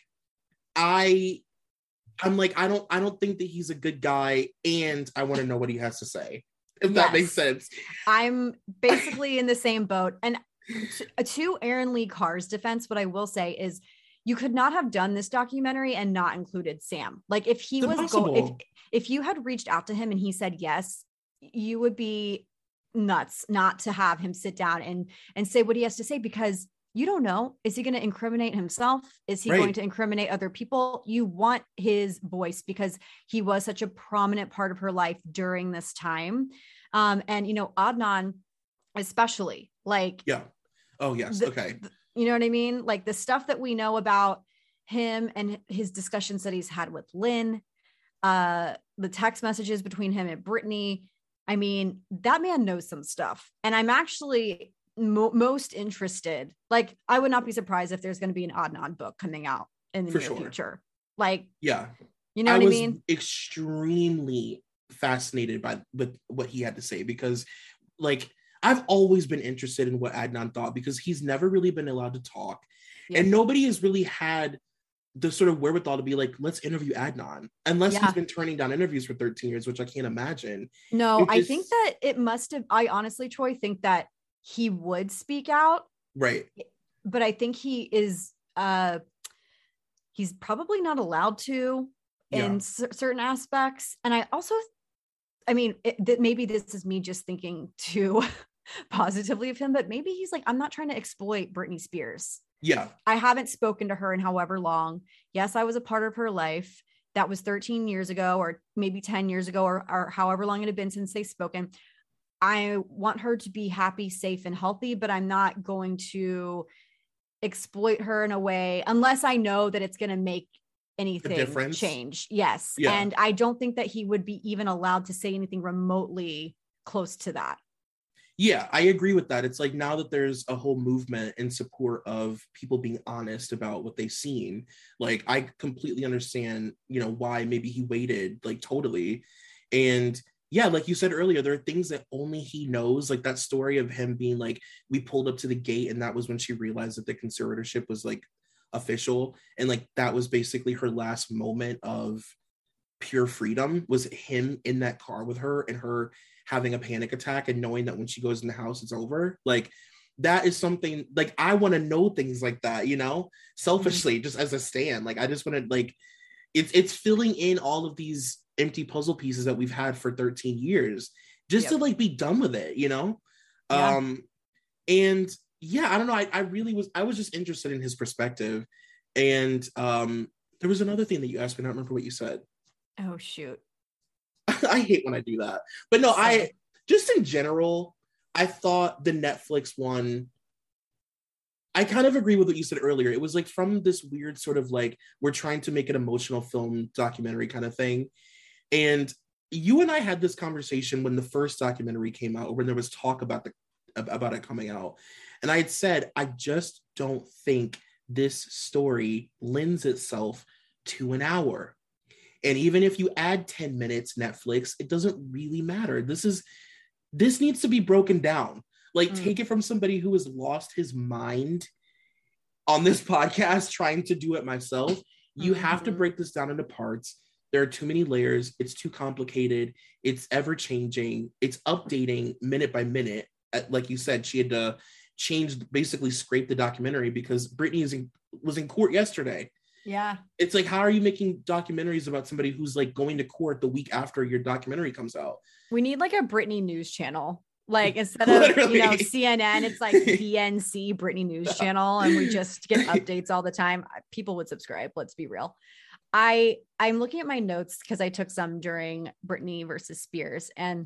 I, I'm like, I don't, I don't think that he's a good guy. And I want to know what he has to say, if yes. that makes sense. I'm basically in the same boat. And to, to Aaron Lee Carr's defense, what I will say is, you could not have done this documentary and not included Sam. Like if he it's was going, if, if you had reached out to him and he said yes, you would be nuts not to have him sit down and, and say what he has to say, because you don't know, is he going to incriminate himself? Is he right. going to incriminate other people? You want his voice because he was such a prominent part of her life during this time. Um, and, you know, Adnan, especially like, yeah. Oh yes. The, okay. The, You know what I mean? Like the stuff that we know about him and his discussions that he's had with Lynn, uh, the text messages between him and Brittany. I mean, that man knows some stuff. And I'm actually mo- most interested. Like, I would not be surprised if there's going to be an Adnan book coming out in the For near sure. future. Like, yeah, you know I what I was mean? Extremely fascinated by with what he had to say, because like, I've always been interested in what Adnan thought, because he's never really been allowed to talk. Yeah. And nobody has really had the sort of wherewithal to be like, let's interview Adnan, unless yeah. he's been turning down interviews for thirteen years, which I can't imagine. No, just... I think that it must have, I honestly, Troy, think that he would speak out. Right. But I think he is, uh, he's probably not allowed to in yeah. c- certain aspects. And I also, I mean, it, th- maybe this is me just thinking too positively of him, but maybe he's like, I'm not trying to exploit Britney Spears. Yeah. I haven't spoken to her in however long. Yes, I was a part of her life. That was thirteen years ago, or maybe ten years ago, or, or however long it had been since they've spoken. I want her to be happy, safe, and healthy, but I'm not going to exploit her in a way unless I know that it's going to make anything change. Yes. Yeah. And I don't think that he would be even allowed to say anything remotely close to that. Yeah, I agree with that. It's like, now that there's a whole movement in support of people being honest about what they've seen, like, I completely understand, you know, why maybe he waited, like, totally. And yeah, like you said earlier, there are things that only he knows, like that story of him being like, we pulled up to the gate and that was when she realized that the conservatorship was like official. And like, that was basically her last moment of pure freedom, was him in that car with her and her having a panic attack and knowing that when she goes in the house, it's over. Like, that is something, like, I want to know things like that, you know, selfishly, just as a stan. Like, I just want to, like, it's it's filling in all of these empty puzzle pieces that we've had for thirteen years, just yep. to like be done with it, you know? Yeah. Um, and yeah, I don't know. I, I really was, I was just interested in his perspective. And um, there was another thing that you asked me, I don't remember what you said. Oh, shoot. I hate when I do that. But no, I just in general, I thought the Netflix one, I kind of agree with what you said earlier. It was like from this weird sort of like, we're trying to make an emotional film documentary kind of thing. And you and I had this conversation when the first documentary came out, or when there was talk about the about it coming out. And I had said, I just don't think this story lends itself to an hour. And even if you add ten minutes, Netflix, it doesn't really matter. This is, this needs to be broken down. Like, mm. take it from somebody who has lost his mind on this podcast trying to do it myself. You mm-hmm. have to break this down into parts. There are too many layers. It's too complicated. It's ever changing. It's updating minute by minute. Like you said, she had to change, basically scrape the documentary because Britney is in, was in court yesterday. Yeah. It's like, how are you making documentaries about somebody who's like going to court the week after your documentary comes out? We need like a Britney news channel. Like instead of, you know, C N N, it's like B N C, Britney News Channel. And we just get updates all the time. People would subscribe. Let's be real. I, I'm looking at my notes because I took some during Britney versus Spears. And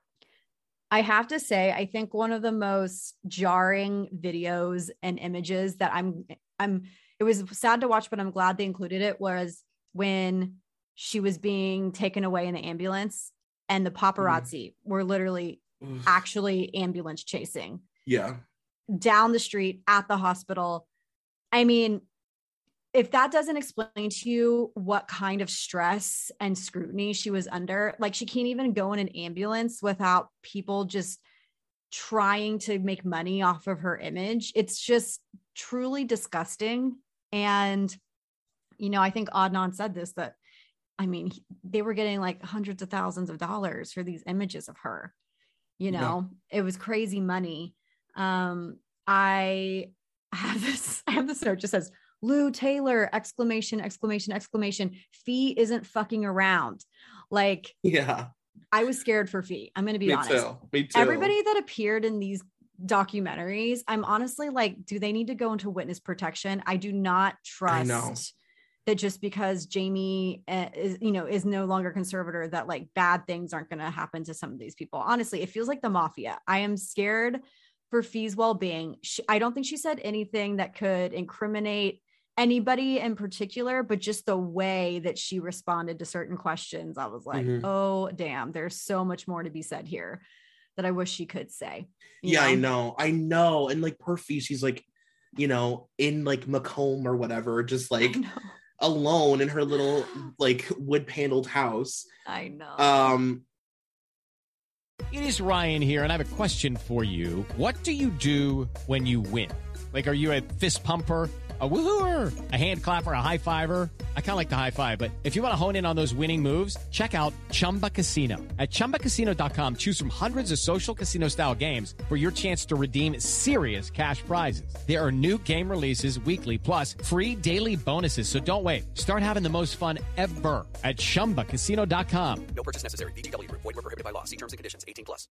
I have to say, I think one of the most jarring videos and images that I'm, I'm, it was sad to watch, but I'm glad they included it, was when she was being taken away in the ambulance and the paparazzi mm. were literally mm. actually ambulance chasing. Yeah. Down the street at the hospital. I mean, if that doesn't explain to you what kind of stress and scrutiny she was under, like she can't even go in an ambulance without people just trying to make money off of her image. It's just truly disgusting. And, you know, I think Adnan said this, that, I mean, they were getting like hundreds of thousands of dollars for these images of her, you know, yeah. It was crazy money. Um, I have this, I have this note just says, Lou Taylor, exclamation, exclamation, exclamation. Fee isn't fucking around. Like, yeah, I was scared for Fee. I'm going to be Me honest. Too. Me too. Everybody that appeared in these documentaries, I'm honestly like, do they need to go into witness protection? I do not trust that just because Jamie uh, is, you know, is no longer conservator, that like bad things aren't going to happen to some of these people. Honestly, it feels like the mafia. I am scared for Fee's well-being. She, I don't think she said anything that could incriminate anybody in particular, but just the way that she responded to certain questions, I was like, mm-hmm. oh, damn, there's so much more to be said here that I wish she could say. Yeah, know? I know. I know. And like, poor Fee, she's like, you know, in like Macomb or whatever, just like alone in her little like wood paneled house. I know. Um, It is Ryan here, and I have a question for you. What do you do when you win? Like, are you a fist pumper, a woohooer, a hand clapper, a high fiver? I kind of like the high five, but if you want to hone in on those winning moves, check out Chumba Casino. At chumba casino dot com, choose from hundreds of social casino style games for your chance to redeem serious cash prizes. There are new game releases weekly, plus free daily bonuses. So don't wait. Start having the most fun ever at chumba casino dot com. No purchase necessary. V G W Group. Void where prohibited by law. See terms and conditions. eighteen plus.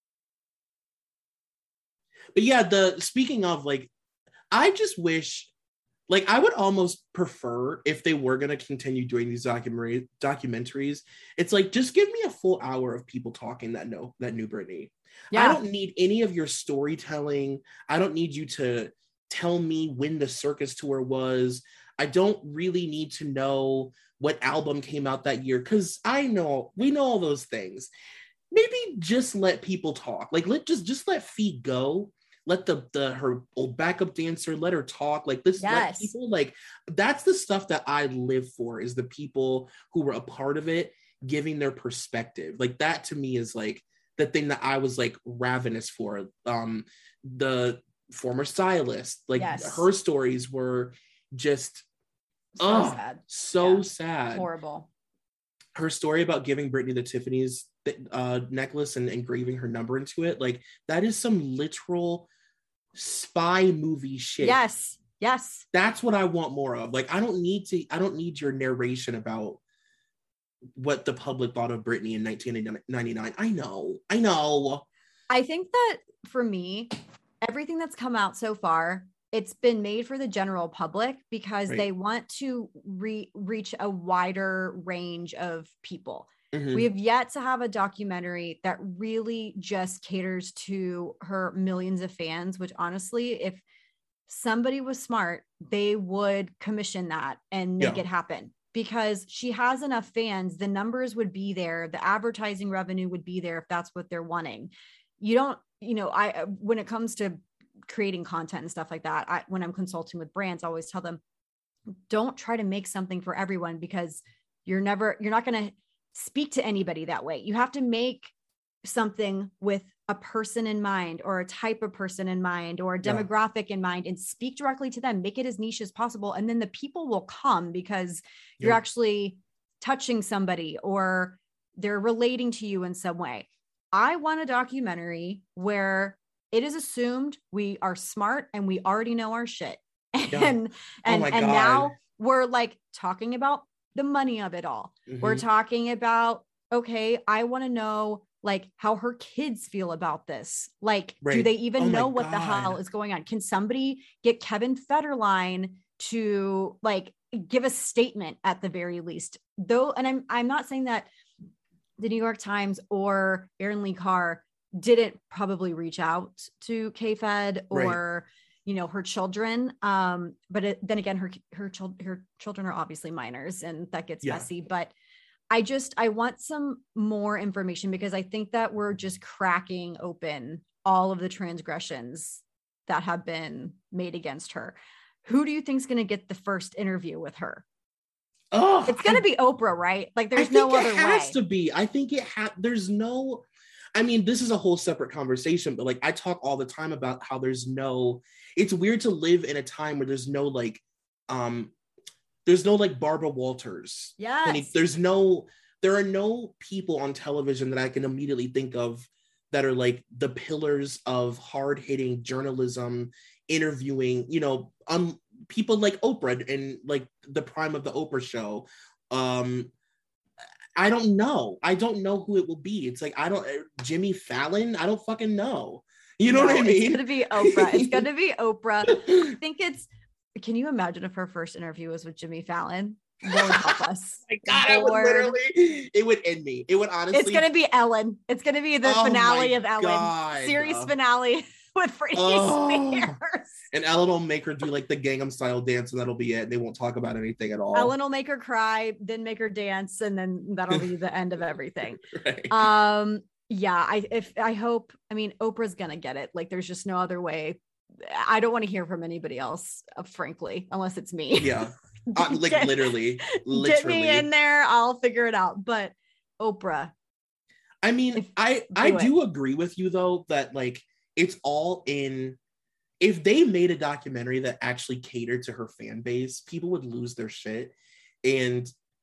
But yeah, the speaking of like, I just wish, like, I would almost prefer if they were going to continue doing these documentary documentaries. It's like, just give me a full hour of people talking that know that knew Britney. Yeah. I don't need any of your storytelling. I don't need you to tell me when the circus tour was. I don't really need to know what album came out that year, because I know we know all those things. Maybe just let people talk. Like, let just just let Fee go. Let the the her old backup dancer, let her talk. Like this, yes. Let people, like, that's the stuff that I live for, is the people who were a part of it giving their perspective. Like, that to me is like the thing that I was like ravenous for. Um, the former stylist, like yes. her stories were just so oh, sad, so yeah. sad, horrible. Her story about giving Britney the Tiffany's uh, necklace and engraving her number into it, like that is some literal spy movie shit. Yes, yes. That's what I want more of. Like, I don't need to, I don't need your narration about what the public thought of Britney in nineteen ninety-nine. I know, I know. I think that for me, everything that's come out so far, it's been made for the general public because right. they want to re- reach a wider range of people. Mm-hmm. We have yet to have a documentary that really just caters to her millions of fans, which honestly, if somebody was smart, they would commission that and make yeah. it happen, because she has enough fans. The numbers would be there. The advertising revenue would be there if that's what they're wanting. You don't, you know, I, when it comes to creating content and stuff like that, I, when I'm consulting with brands, I always tell them, don't try to make something for everyone, because you're never, you're not going to speak to anybody that way. You have to make something with a person in mind, or a type of person in mind, or a demographic yeah. in mind, and speak directly to them, make it as niche as possible. And then the people will come because you're yeah. actually touching somebody or they're relating to you in some way. I want a documentary where it is assumed we are smart and we already know our shit. Yeah. And, Oh and, my and God. now we're like talking about the money of it all. Mhm. We're talking about, okay, I want to know like how her kids feel about this. Like, do Right. they even Oh my know what the God. hell is going on? Can somebody get Kevin Federline to like give a statement at the very least? Though, and I'm I'm not saying that the New York Times or Erin Lee Carr didn't probably reach out to K-Fed or, right. you know, her children. Um, but it, then again, her, her, chil- her children are obviously minors and that gets yeah. messy, but I just, I want some more information because I think that we're just cracking open all of the transgressions that have been made against her. Who do you think is going to get the first interview with her? Oh, it's going to be Oprah, right? Like there's I think no other it has way. to be. I think it has, there's no, I mean, this is a whole separate conversation, but like I talk all the time about how there's no, it's weird to live in a time where there's no like, um, there's no like Barbara Walters. Yes. There's no, there are no people on television that I can immediately think of that are like the pillars of hard hitting journalism, interviewing, you know, um, people like Oprah and like the prime of the Oprah show. Um, I don't know. I don't know who it will be. It's like, I don't, Jimmy Fallon, I don't fucking know. You know no, what I mean? It's going to be Oprah. It's going to be Oprah. I think it's, can you imagine if her first interview was with Jimmy Fallon? Lord help us. My God, I would literally, it would end me. It would honestly. It's going to be Ellen. It's going to be the oh finale of Ellen. God. Series finale with Britney oh. Spears. And Ellen will make her do like the Gangnam Style dance and that'll be it. They won't talk about anything at all. Ellen will make her cry, then make her dance, and then that'll be the end of everything. Right. Um, yeah, I if I hope, I mean, Oprah's going to get it. Like there's just no other way. I don't want to hear from anybody else, uh, frankly, unless it's me. Yeah. Uh, like get, literally, literally. Get me in there. I'll figure it out. But Oprah. I mean, if, I, do I it. do agree with you though, that like, it's all in, if they made a documentary that actually catered to her fan base, people would lose their shit. And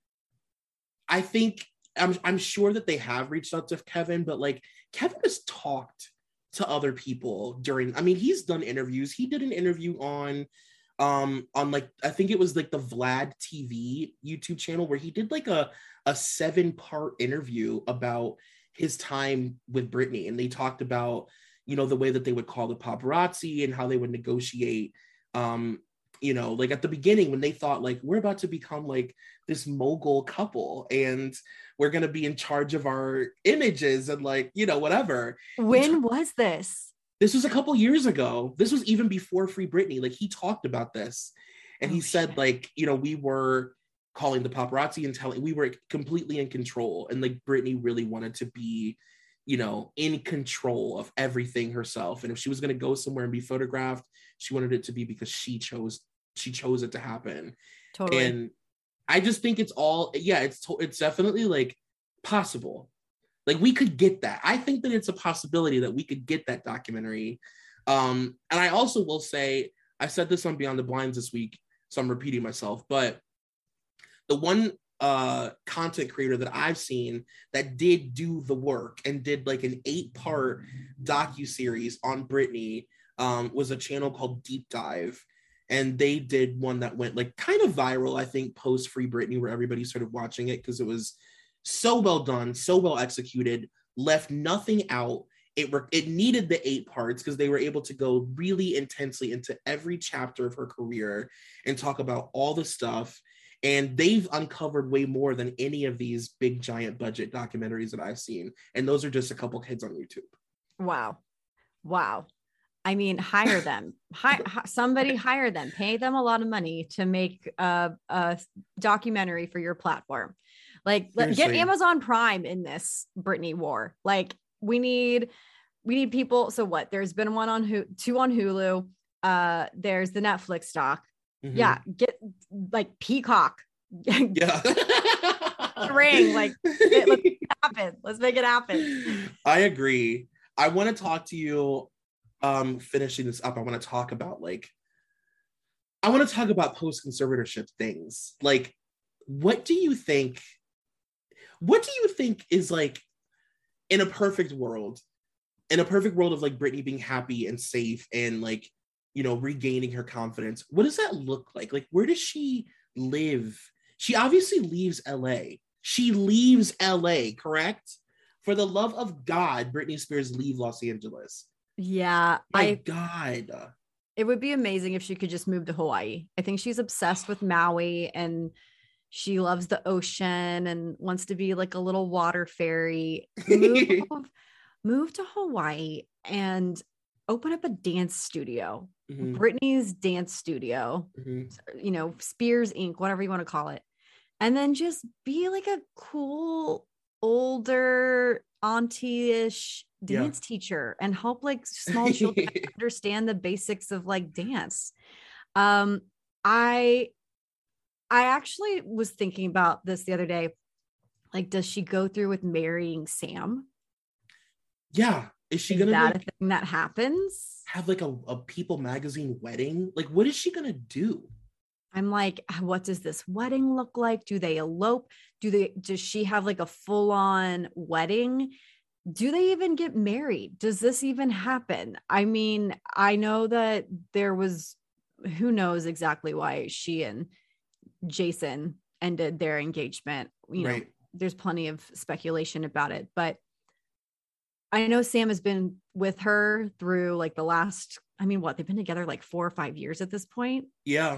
I think, I'm, I'm sure that they have reached out to Kevin, but like Kevin has talked to other people during, I mean, he's done interviews. He did an interview on, um, on like, I think it was like the Vlad T V YouTube channel where he did like a, a seven part interview about his time with Britney. And they talked about, you know, the way that they would call the paparazzi and how they would negotiate, um, you know, like at the beginning when they thought like, we're about to become like this mogul couple and we're going to be in charge of our images and like, you know, whatever. When was this? This was a couple years ago. This was even before Free Britney. Like he talked about this and oh, he said shit. like, you know, we were calling the paparazzi and telling, we were completely in control. And like Britney really wanted to be, you know, in control of everything herself. And if she was going to go somewhere and be photographed, she wanted it to be because she chose, she chose it to happen. Totally. And I just think it's all, yeah, it's, to, it's definitely like possible. Like we could get that. I think that it's a possibility that we could get that documentary. Um, and I also will say, I said this on Beyond the Blinds this week, so I'm repeating myself, but the one uh, content creator that I've seen that did do the work and did like an eight part docuseries on Britney um, was a channel called Deep Dive. And they did one that went like kind of viral, I think, post Free Britney, where everybody started watching it because it was so well done, so well executed, left nothing out. It re- it needed the eight parts because they were able to go really intensely into every chapter of her career and talk about all the stuff. And they've uncovered way more than any of these big giant budget documentaries that I've seen. And those are just a couple kids on YouTube. Wow. Wow. I mean, hire them, hi, somebody hire them, pay them a lot of money to make a, a documentary for your platform. Like let, get Amazon Prime in this Britney war. Like we need, we need people. So what, there's been one on who two on Hulu. Uh, there's the Netflix doc. Mm-hmm. Yeah. Get like Peacock. Yeah. Ring. Like it, let's make it happen. Let's make it happen. I agree. I want to talk to you. Um, finishing this up, I want to talk about like, I want to talk about post-conservatorship things. Like, what do you think What do you think is like in a perfect world, in a perfect world of like Britney being happy and safe and like, you know, regaining her confidence, what does that look like? Like, where does she live? She obviously leaves L A. She leaves L A, correct? For the love of God, Britney Spears leave Los Angeles. Yeah. My I God. It would be amazing if she could just move to Hawaii. I think she's obsessed with Maui and she loves the ocean and wants to be like a little water fairy. Move, move to Hawaii and open up a dance studio. Mm-hmm. Britney's dance studio, mm-hmm. you know, Spears Incorporated, whatever you want to call it. And then just be like a cool, older, auntie-ish dance yeah. teacher and help like small children understand the basics of like dance. Um, I, I actually was thinking about this the other day. Like, does she go through with marrying Sam? Yeah. Is she is gonna that like, a thing that happens? Have like a, a People magazine wedding? Like, what is she gonna do? I'm like, what does this wedding look like? Do they elope? Do they, does she have like a full on wedding? Do they even get married? Does this even happen? I mean, I know that there was, who knows exactly why she and Jason ended their engagement. You right. know, there's plenty of speculation about it, but I know Sam has been with her through like the last, I mean, what, they've been together like four or five years at this point. Yeah.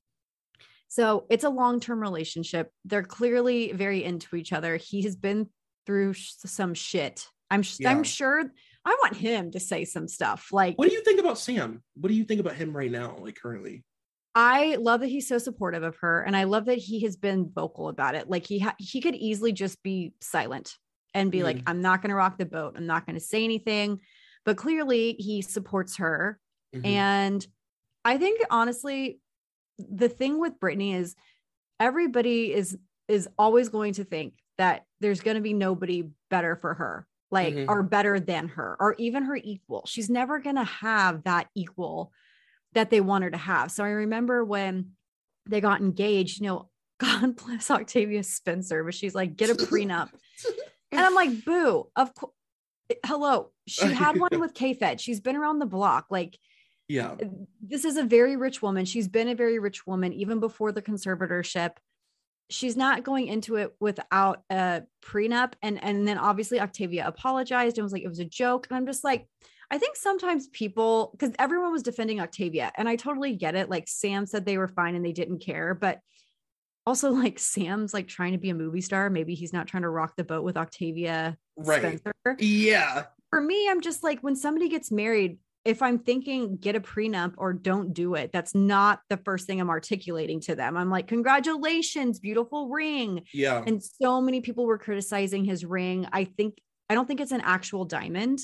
So it's a long-term relationship. They're clearly very into each other. He has been through sh- some shit. I'm yeah. I'm sure I want him to say some stuff. Like, what do you think about Sam? What do you think about him right now? Like currently? I love that he's so supportive of her. And I love that he has been vocal about it. Like he, ha- he could easily just be silent and be mm. like, I'm not going to rock the boat. I'm not going to say anything, but clearly he supports her. Mm-hmm. And I think honestly, the thing with Britney is everybody is, is always going to think that there's going to be nobody better for her, like, mm-hmm. or better than her, or even her equal. She's never going to have that equal that they want her to have. So I remember when they got engaged, you know, God bless Octavia Spencer, but she's like, get a prenup. And I'm like, boo, of course. Hello. She had one with K-Fed. She's been around the block. Like, yeah, this is a very rich woman. She's been a very rich woman, even before the conservatorship. She's not going into it without a prenup. And, and then obviously Octavia apologized and was like, it was a joke. And I'm just like, I think sometimes people, because everyone was defending Octavia, and I totally get it. Like Sam said they were fine and they didn't care, but also like Sam's like trying to be a movie star. Maybe he's not trying to rock the boat with Octavia right. Spencer. Yeah. For me, I'm just like, when somebody gets married, if I'm thinking get a prenup or don't do it, that's not the first thing I'm articulating to them. I'm like, congratulations, beautiful ring. Yeah. And so many people were criticizing his ring. I think, I don't think it's an actual diamond.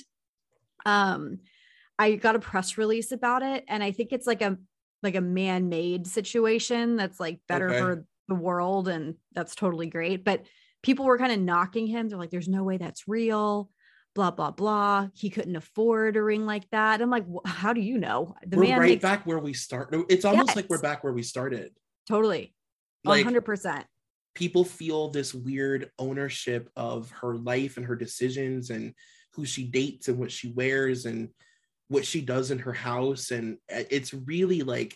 Um, I got a press release about it, and I think it's like a, like a man-made situation that's like better okay. for the world. And that's totally great. But people were kind of knocking him. They're like, there's no way that's real. Blah, blah, blah. He couldn't afford a ring like that. I'm like, how do you know? The we're man right makes- back where we start. It's almost yes. like we're back where we started. Totally. Like, one hundred percent. People feel this weird ownership of her life and her decisions and who she dates and what she wears and what she does in her house. And it's really like,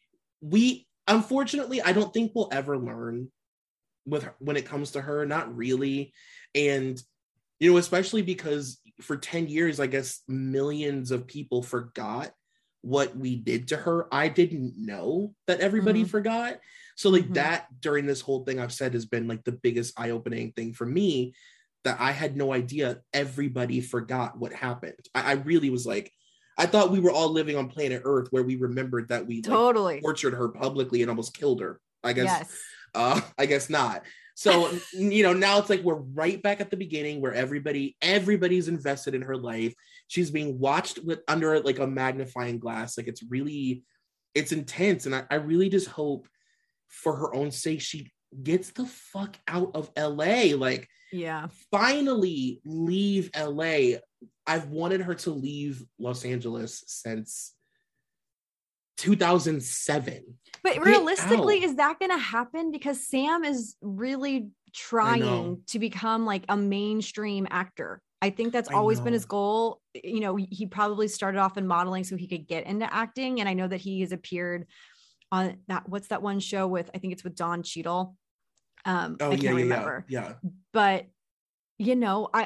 we, unfortunately, I don't think we'll ever learn with her, when it comes to her, not really. And you know, especially because for ten years, I guess millions of people forgot what we did to her. I didn't know that everybody mm-hmm. forgot. So like mm-hmm. that during this whole thing I've said has been like the biggest eye-opening thing for me, that I had no idea everybody forgot what happened. I, I really was like, I thought we were all living on planet Earth where we remembered that we totally like, tortured her publicly and almost killed her. I guess, yes. uh, I guess not. So, you know, now it's like we're right back at the beginning where everybody, everybody's invested in her life. She's being watched with under like a magnifying glass. Like it's really, it's intense. And I, I really just hope for her own sake, she gets the fuck out of L A. Like, yeah, finally leave L A. I've wanted her to leave Los Angeles since two thousand seven. But Get realistically, out. is that going to happen? Because Sam is really trying to become like a mainstream actor. I think that's I always know. been his goal. You know, he probably started off in modeling so he could get into acting. And I know that he has appeared on that. What's that one show with? I think it's with Don Cheadle. Um, Oh I can't yeah, yeah, remember. yeah, But you know, I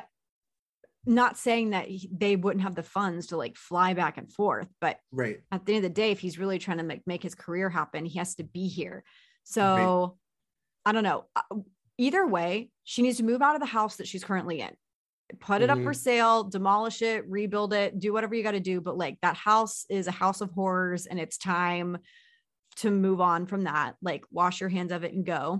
not saying that he, they wouldn't have the funds to like fly back and forth, but yeah. Right. at the end of the day, if he's really trying to make, make his career happen, he has to be here. So Right. I don't know. Either way, she needs to move out of the house that she's currently in, put it up for Mhm. sale, demolish it, rebuild it, do whatever you got to do. But like that house is a house of horrors and it's time to move on from that. Like wash your hands of it and go.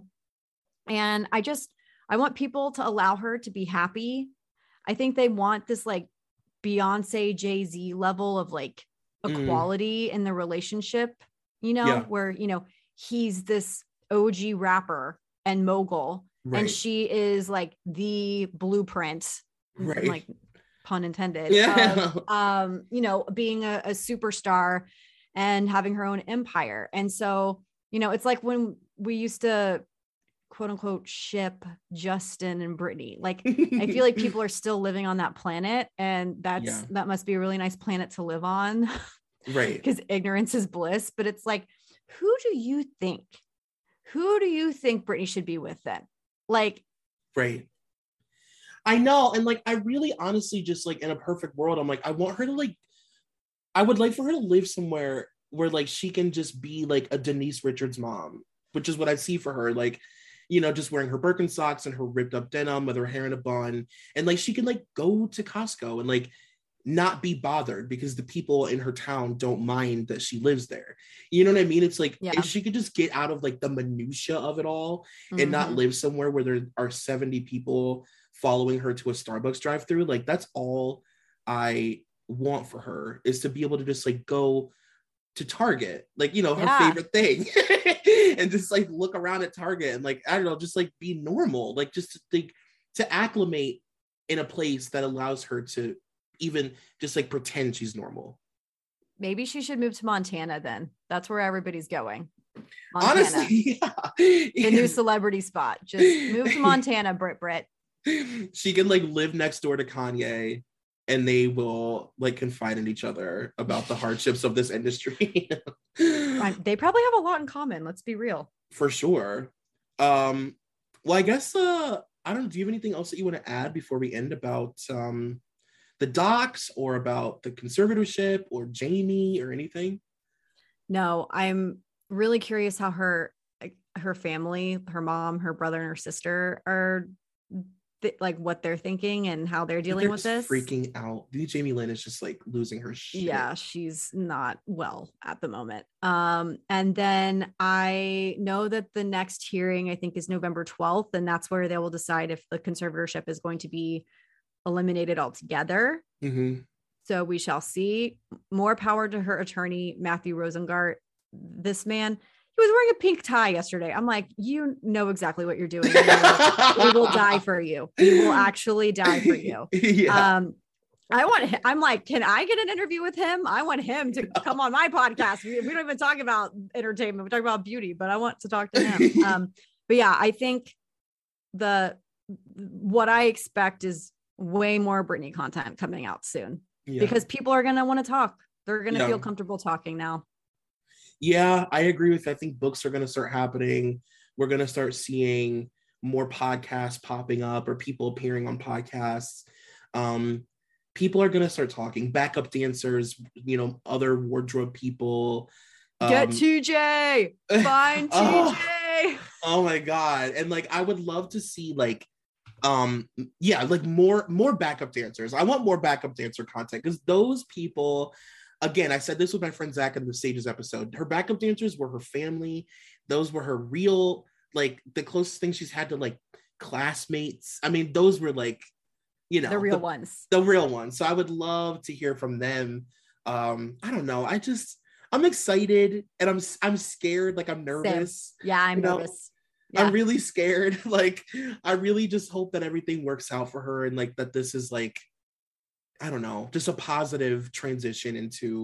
And I just, I want people to allow her to be happy. I think they want this like Beyonce, Jay-Z level of like Mm. equality in the relationship, you know, Yeah. where, you know, he's this O G rapper and mogul, Right. and she is like the blueprint, Right. like pun intended, Yeah. of, um, you know, being a, a superstar and having her own empire. And so, you know, it's like when we used to quote unquote ship Justin and Brittany. Like I feel like people are still living on that planet, and that's Yeah. that must be a really nice planet to live on Right. because ignorance is bliss. But it's like, who do you think? Who do you think Brittany should be with then? Like, Right. I know. And like, I really honestly just like in a perfect world, I'm like, I want her to like, I would like for her to live somewhere where like she can just be like a Denise Richards mom, which is what I see for her. Like, you know, just wearing her Birkenstocks and her ripped up denim with her hair in a bun. And like, she can like go to Costco and like not be bothered because the people in her town don't mind that she lives there. You know what I mean? It's like, Yeah. if she could just get out of like the minutia of it all and not mhm. live somewhere where there are seventy people following her to a Starbucks drive-through, like that's all I want for her, is to be able to just like go to Target, like, you know, her Yeah. favorite thing, and just like look around at Target and like, I don't know, just like be normal, like just to think, to acclimate in a place that allows her to even just like pretend she's normal. Maybe she should move to Montana then. That's where everybody's going. Montana. Honestly, yeah. The new celebrity spot. Just move to Montana, Brit Brit. She can like live next door to Kanye and they will like confide in each other about the hardships of this industry. Right. They probably have a lot in common. Let's be real. For sure. Um, well, I guess, uh, I don't know, do you have anything else that you want to add before we end about um, the docs or about the conservatorship or Jamie or anything? No, I'm really curious how her her family, her mom, her brother, and her sister are th- like what they're thinking and how they're dealing They're with just this. freaking out. The Jamie Lynn is just like losing her shit. Yeah, she's not well at the moment. Um, and then I know that the next hearing, I think, is November twelfth, and that's where they will decide if the conservatorship is going to be eliminated altogether. Mm-hmm. So we shall see. More power to her attorney, Matthew Rosengart. This man, he was wearing a pink tie yesterday. I'm like, you know exactly what you're doing. We will, we will die for you. We will actually die for you. Yeah. Um, I want, hi- I'm like, can I get an interview with him? I want him to come on my podcast. We, we don't even talk about entertainment. We talk about beauty, but I want to talk to him. Um, but yeah, I think the, what I expect is way more Britney content coming out soon. Yeah. Because people are going to want to talk. They're going to Yeah. feel comfortable talking now. Yeah, I agree with you. I think books are going to start happening. We're going to start seeing more podcasts popping up or people appearing on podcasts. Um, people are going to start talking. Backup dancers, you know, other wardrobe people. Get Um, T J. Find Oh. T J. Oh my God. And like, I would love to see like, um, yeah, like more, more backup dancers. I want more backup dancer content because those people, again, I said this with my friend Zach in the Stages episode, her backup dancers were her family. Those were her real, like the closest thing she's had to like classmates. I mean, those were like, you know, The real the, ones. the real ones. So I would love to hear from them. Um, I don't know. I just, I'm excited and I'm, I'm scared. Like I'm nervous. Yeah, I'm You know, nervous. Yeah. I'm really scared. Like, I really just hope that everything works out for her and like that this is like, I don't know, just a positive transition into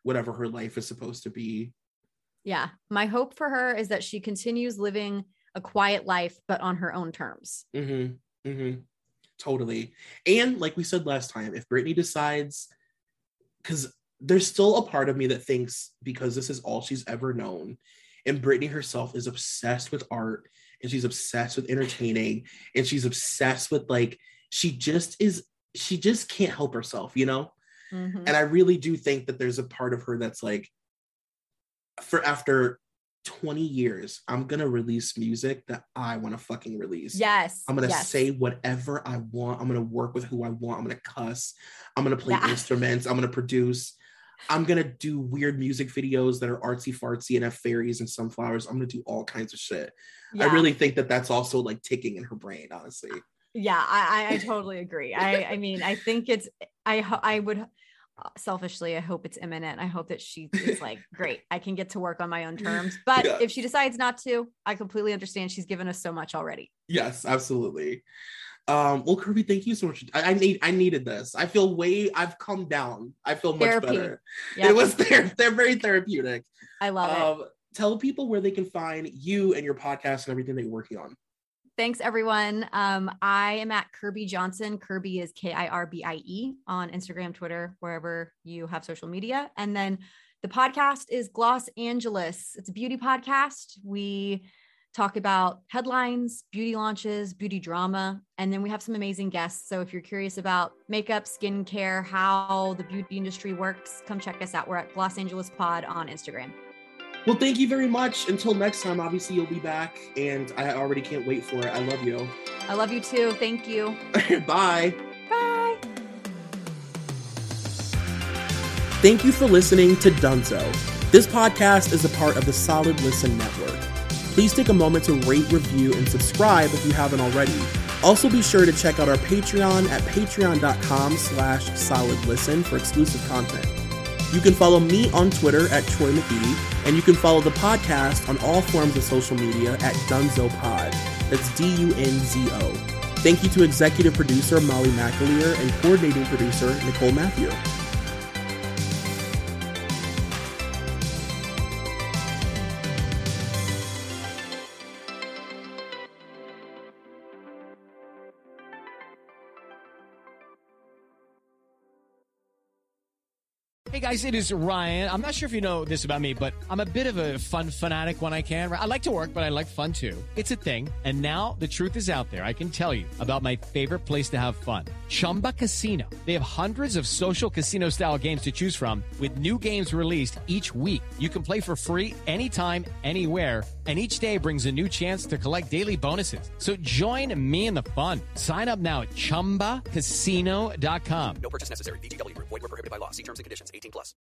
whatever her life is supposed to be. Yeah. My hope for her is that she continues living a quiet life, but on her own terms. Mm-hmm. Mm-hmm. Totally. And like we said last time, if Britney decides, because there's still a part of me that thinks because this is all she's ever known, and Britney herself is obsessed with art, and she's obsessed with entertaining, and she's obsessed with like, she just is, she just can't help herself, you know? Mm-hmm. And I really do think that there's a part of her that's like, for after twenty years, I'm gonna release music that I want to fucking release. Yes. I'm gonna yes. say whatever I want. I'm gonna work with who I want. I'm gonna cuss. I'm gonna play yeah. instruments. I'm gonna produce. I'm gonna do weird music videos that are artsy fartsy and have fairies and sunflowers. I'm gonna do all kinds of shit. Yeah. I really think that that's also like ticking in her brain, honestly. Yeah, I, I totally agree. I, I mean, I think it's, I, I would selfishly, I hope it's imminent. I hope that she is like, great, I can get to work on my own terms. But yeah. if she decides not to, I completely understand. She's given us so much already. Yes, absolutely. Um, well, Kirby, thank you so much. I, I need, I needed this. I feel way, I've come down. I feel much Therapy. better. Yep. It was there. They're very therapeutic. I love um, it. Tell people where they can find you and your podcast and everything that you're working on. Thanks, everyone. Um, I am at Kirby Johnson. Kirby is K I R B I E on Instagram, Twitter, wherever you have social media. And then the podcast is Gloss Angeles. It's a beauty podcast. We talk about headlines, beauty launches, beauty drama, and then we have some amazing guests. So if you're curious about makeup, skincare, how the beauty industry works, come check us out. We're at Gloss Angeles Pod on Instagram. Well, thank you very much. Until next time, obviously you'll be back, and I already can't wait for it. I love you. I love you too. Thank you. Bye. Bye. Thank you for listening to Dunzo. This podcast is a part of the Solid Listen Network. Please take a moment to rate, review, and subscribe if you haven't already. Also be sure to check out our Patreon at patreon.com slash solidlisten for exclusive content. You can follow me on Twitter at Troy McGee, and you can follow the podcast on all forms of social media at DunzoPod. That's D U N Z O. Thank you to executive producer Molly McAleer and coordinating producer Nicole Matthew. Hey guys, it is Ryan. I'm not sure if you know this about me, but I'm a bit of a fun fanatic when I can. I like to work, but I like fun too. It's a thing. And now the truth is out there. I can tell you about my favorite place to have fun. Chumba Casino. They have hundreds of social casino style games to choose from with new games released each week. You can play for free anytime, anywhere. And each day brings a new chance to collect daily bonuses. So join me in the fun. Sign up now at chumba casino dot com. No purchase necessary. V G W Group. Void where prohibited by law. See terms and conditions. eighteen plus.